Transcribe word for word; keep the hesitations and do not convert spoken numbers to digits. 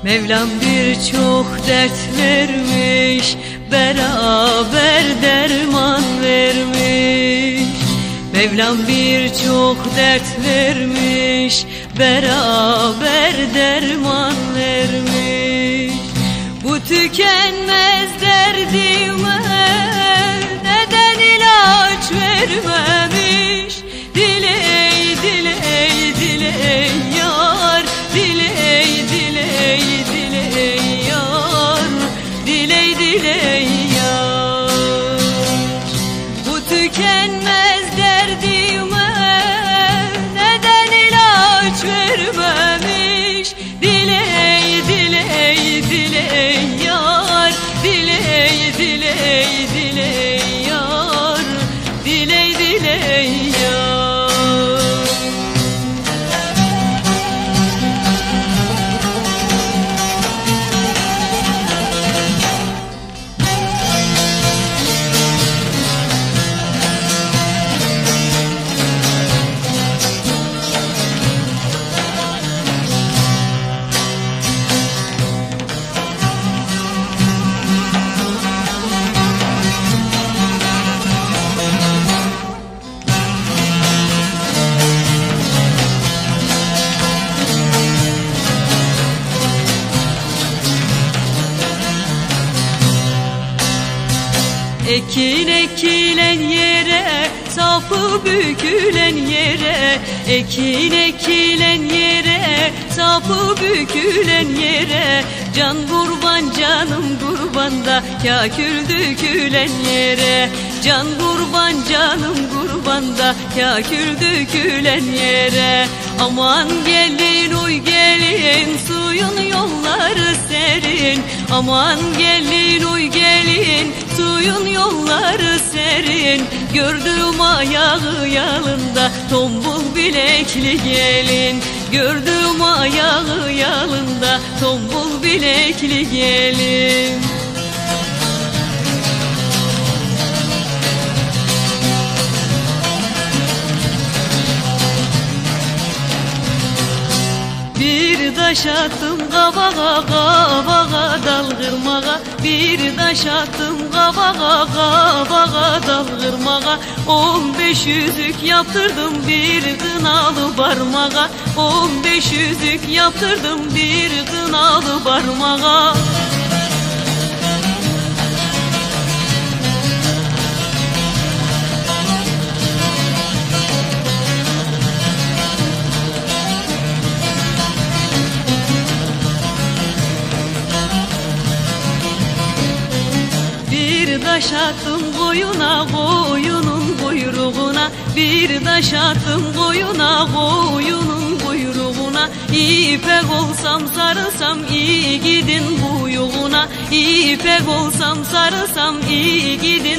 Mevlam birçok dert vermiş, beraber derman vermiş. Mevlam birçok dert vermiş, beraber derman vermiş. Bu tükenmez derdime neden ilaç vermemiş? Diley diley diley yar, diley diley diley yar, diley diley yar. Bu tükenmez derdime neden ilaç vermemiş? Diley diley diley yar, diley diley diley yar, diley diley yar. Ekin ekilen yere, sapı bükülen yere, ekin ekilen yere, sapı bükülen yere, can kurban canım kurban da kâkül dökülen yere, can kurban canım kurban da kâkül dökülen yere. Aman gelin oy gelin, suyun yolları serin. Aman gelin oy gelin, suyun yolları serin. Gördüm ayağı yalında, tombul bilekli gelin. Gördüm ayağı yalında, tombul bilekli gelin. Bir taş attım kabağa, kabağa dal kırmağa. Bir taş attım kabağa, kabağa dal kırmağa. On beş yüzük yaptırdım bir kınalı parmağa. On beş yüzük yaptırdım bir kınalı parmağa. Bir taş attım koyuna, koyunun kuyruğuna. Bir taş attım koyuna, koyunun kuyruğuna. İpek olsam sarılsam iyi gidin buyuğuna. İpek olsam sarılsam iyi gidin